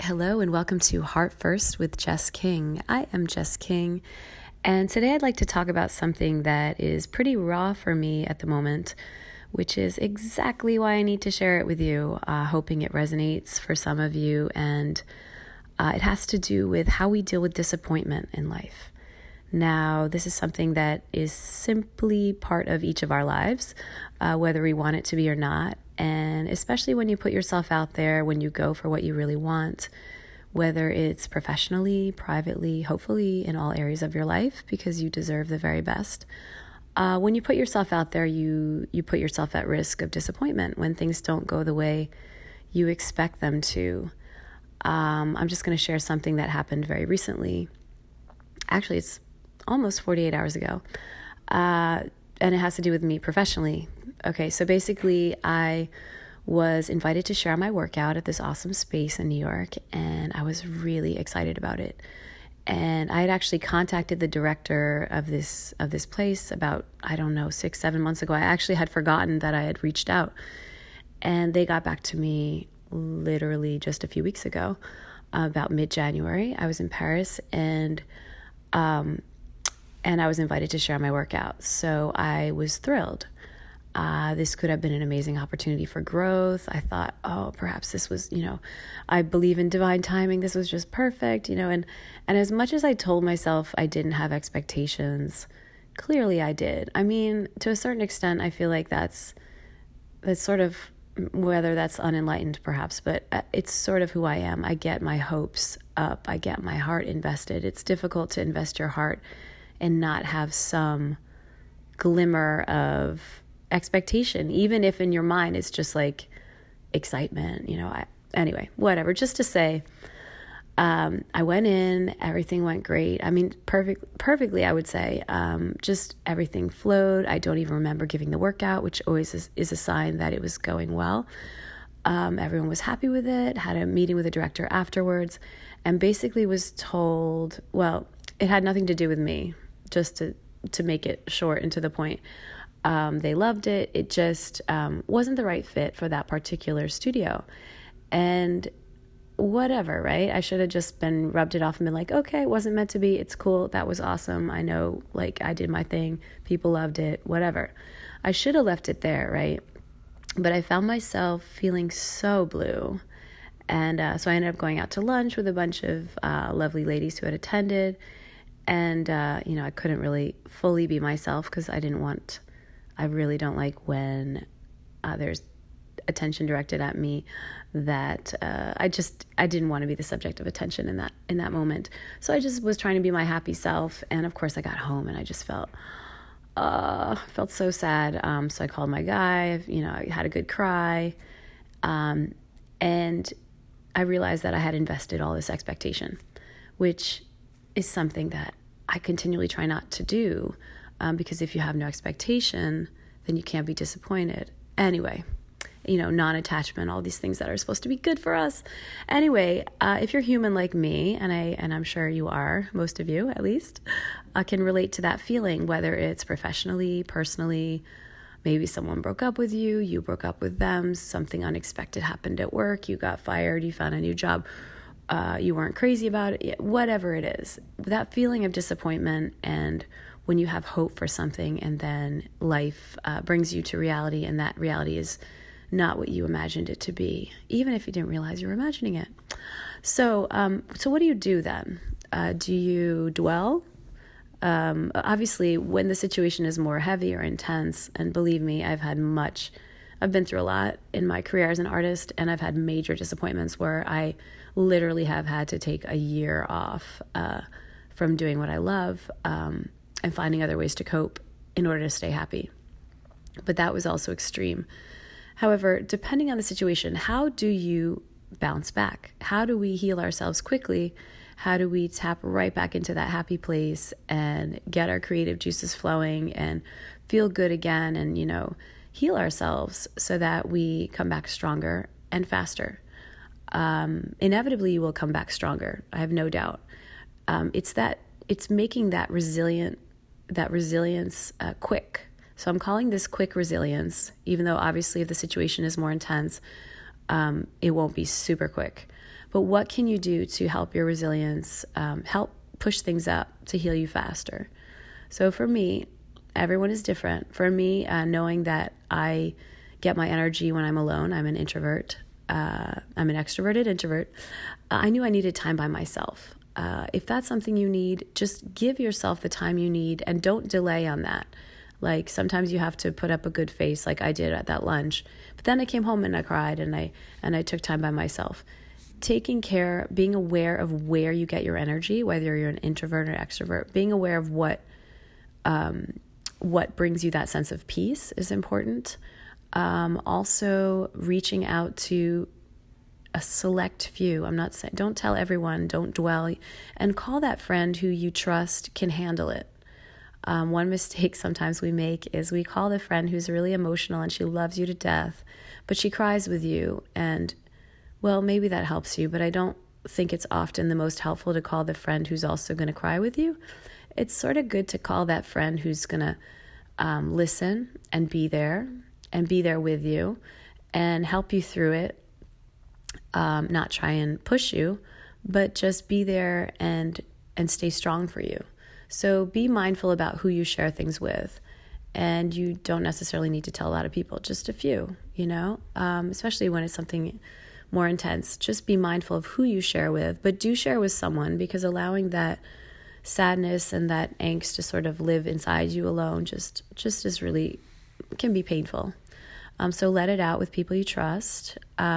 Hello and welcome to Heart First with Jess King. I am Jess King, and today I'd like to talk about something that is pretty raw for me at the moment, which is exactly why I need to share it with you, hoping it resonates for some of you, and it has to do with how we deal with disappointment in life. Now, this is something that is simply part of each of our lives, whether we want it to be or not. And especially when you put yourself out there, when you go for what you really want, whether it's professionally, privately, hopefully in all areas of your life, because you deserve the very best. When you put yourself out there, you put yourself at risk of disappointment when things don't go the way you expect them to. I'm just going to share something that happened very recently. Actually, it's almost 48 hours ago. And it has to do with me professionally. Okay, so basically I was invited to share my workout at this awesome space in New York, and I was really excited about it. And I had actually contacted the director of this place about, 6-7 months ago. I actually had forgotten that I had reached out. And they got back to me literally just a few weeks ago, about mid-January. I was in Paris, and I was invited to share my workout. So I was thrilled. This could have been an amazing opportunity for growth. I thought, perhaps this was, I believe in divine timing. This was just perfect, and as much as I told myself I didn't have expectations, clearly I did. I mean, to a certain extent, I feel like that's sort of, whether that's unenlightened perhaps, but it's sort of who I am. I get my hopes up. I get my heart invested. It's difficult to invest your heart and not have some glimmer of expectation, even if in your mind it's just like excitement, anyway, whatever. Just to say, I went in, everything went great. I mean, perfectly, I would say. Just everything flowed. I don't even remember giving the workout, which always is a sign that it was going well. Everyone was happy with it, had a meeting with the director afterwards, and basically was told, well, it had nothing to do with me, just to make it short and to the point. They loved it. It just wasn't the right fit for that particular studio. And whatever, right? I should have just rubbed it off and been like, okay, it wasn't meant to be. It's cool. That was awesome. I know, I did my thing. People loved it, whatever. I should have left it there, right? But I found myself feeling so blue. And so I ended up going out to lunch with a bunch of lovely ladies who had attended. And, I couldn't really fully be myself because I really don't like when there's attention directed at me that I didn't want to be the subject of attention in that moment. So I just was trying to be my happy self. And of course I got home and I just felt so sad. So I called my guy, I had a good cry. And I realized that I had invested all this expectation, which is something that I continually try not to do. Because if you have no expectation, then you can't be disappointed. Anyway, non-attachment, all these things that are supposed to be good for us. Anyway, if you're human like me, and I'm sure you are, most of you at least, can relate to that feeling, whether it's professionally, personally, maybe someone broke up with you, you broke up with them, something unexpected happened at work, you got fired, you found a new job, you weren't crazy about it, whatever it is. That feeling of disappointment, and when you have hope for something and then life brings you to reality, and that reality is not what you imagined it to be, even if you didn't realize you were imagining it. So what do you do then? Do you dwell? Obviously, when the situation is more heavy or intense, and believe me, I've been through a lot in my career as an artist, and I've had major disappointments where I literally have had to take a year off from doing what I love, and finding other ways to cope in order to stay happy. But that was also extreme. However, depending on the situation, how do you bounce back? How do we heal ourselves quickly? How do we tap right back into that happy place and get our creative juices flowing and feel good again and, heal ourselves so that we come back stronger and faster? Inevitably, you will come back stronger. I have no doubt. It's making that resilience quick. So I'm calling this quick resilience, even though obviously if the situation is more intense, it won't be super quick. but what can you do to help your resilience, help push things up to heal you faster? So for me, everyone is different. For me, knowing that I get my energy when I'm alone, I'm an introvert, I'm an extroverted introvert, I knew I needed time by myself. If that's something you need, just give yourself the time you need and don't delay on that. Like sometimes you have to put up a good face like I did at that lunch. But then I came home and I cried and I took time by myself. Taking care, being aware of where you get your energy, whether you're an introvert or extrovert, being aware of what brings you that sense of peace is important. Also reaching out to a select few. I'm not saying, don't tell everyone, don't dwell, and call that friend who you trust can handle it. One mistake sometimes we make is we call the friend who's really emotional and she loves you to death, but she cries with you. And well, maybe that helps you, but I don't think it's often the most helpful to call the friend who's also going to cry with you. It's sort of good to call that friend who's going to listen and be there with you and help you through it. Not try and push you, but just be there and stay strong for you. So be mindful about who you share things with. And you don't necessarily need to tell a lot of people, just a few, especially when it's something more intense. Just be mindful of who you share with, but do share with someone, because allowing that sadness and that angst to sort of live inside you alone just is really, can be painful. So let it out with people you trust.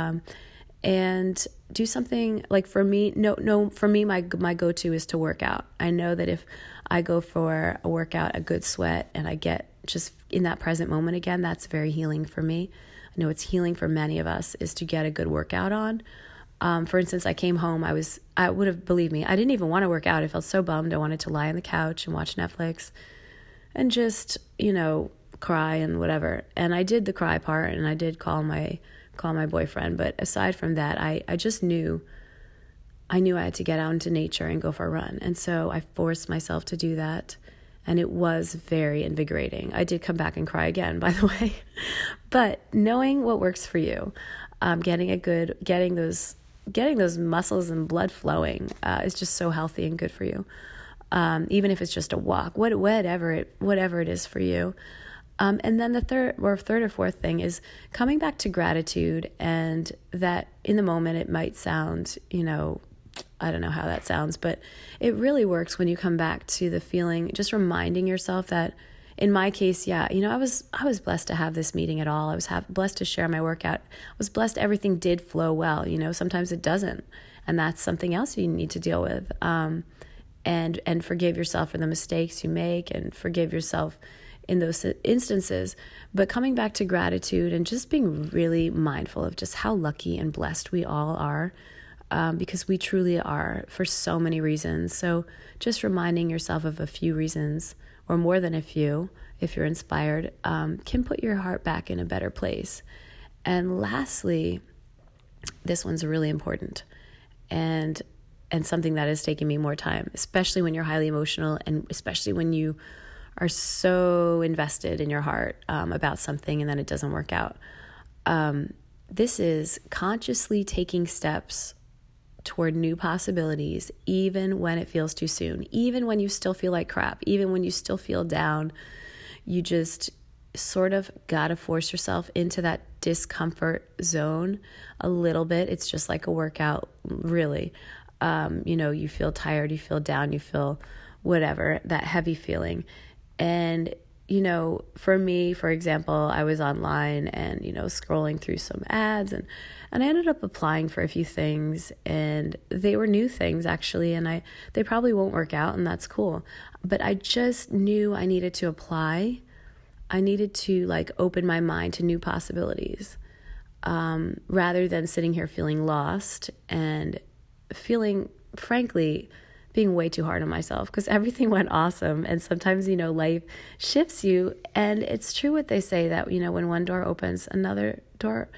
And do something like for me, my go-to is to work out. I know that if I go for a workout, a good sweat, and I get just in that present moment again, that's very healing for me. I know it's healing for many of us is to get a good workout on. For instance, I came home, I would have, believe me, I didn't even want to work out. I felt so bummed. I wanted to lie on the couch and watch Netflix and just, cry and whatever. And I did the cry part, and I did call my boyfriend. But aside from that, I just knew I had to get out into nature and go for a run. And so I forced myself to do that. And it was very invigorating. I did come back and cry again, by the way. But knowing what works for you, getting those muscles and blood flowing is just so healthy and good for you. Even if it's just a walk, whatever it is for you. And then the third or fourth thing is coming back to gratitude, and that in the moment it might sound, I don't know how that sounds, but it really works when you come back to the feeling, just reminding yourself that, in my case, I was blessed to have this meeting at all. I was blessed to share my workout. I was blessed everything did flow well. Sometimes it doesn't, and that's something else you need to deal with. And forgive yourself for the mistakes you make, and forgive yourself in those instances, but coming back to gratitude and just being really mindful of just how lucky and blessed we all are, because we truly are for so many reasons. So just reminding yourself of a few reasons, or more than a few, if you're inspired, can put your heart back in a better place. And lastly, this one's really important, and something that has taken me more time, especially when you're highly emotional, and especially when you are so invested in your heart about something and then it doesn't work out. This is consciously taking steps toward new possibilities, even when it feels too soon, even when you still feel like crap, even when you still feel down. You just sort of got to force yourself into that discomfort zone a little bit. It's just like a workout, really. You feel tired, you feel down, you feel whatever, that heavy feeling. And, for me, for example, I was online and, scrolling through some ads, and I ended up applying for a few things, and they were new things actually. And they probably won't work out, and that's cool. But I just knew I needed to apply. I needed to open my mind to new possibilities, rather than sitting here feeling lost and feeling, frankly, being way too hard on myself, because everything went awesome. And sometimes, life shifts you. And it's true what they say that, when one door closes, another door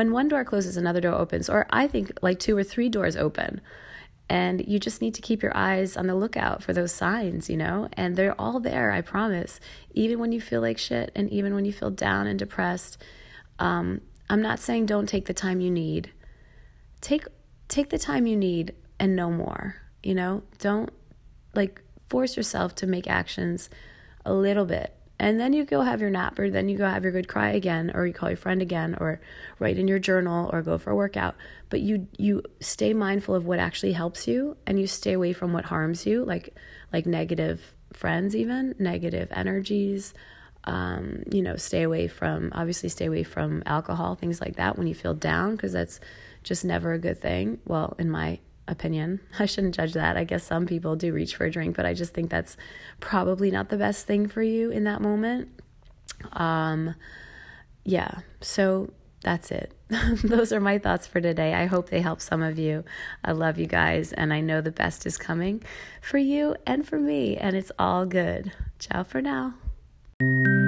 opens, or I think 2 or 3 doors open. And you just need to keep your eyes on the lookout for those signs, and they're all there, I promise. Even when you feel like shit, and even when you feel down and depressed. I'm not saying don't take the time you need. Take take the time you need and no more. Don't force yourself to make actions a little bit. And then you go have your nap, or then you go have your good cry again, or you call your friend again, or write in your journal, or go for a workout. But you stay mindful of what actually helps you, and you stay away from what harms you, like negative friends, even negative energies. Stay away from alcohol, things like that when you feel down, because that's just never a good thing. Well, in my opinion, I shouldn't judge that. I guess some people do reach for a drink, but I just think that's probably not the best thing for you in that moment. So that's it. Those are my thoughts for today. I hope they help some of you. I love you guys, and I know the best is coming for you and for me, and it's all good. Ciao for now.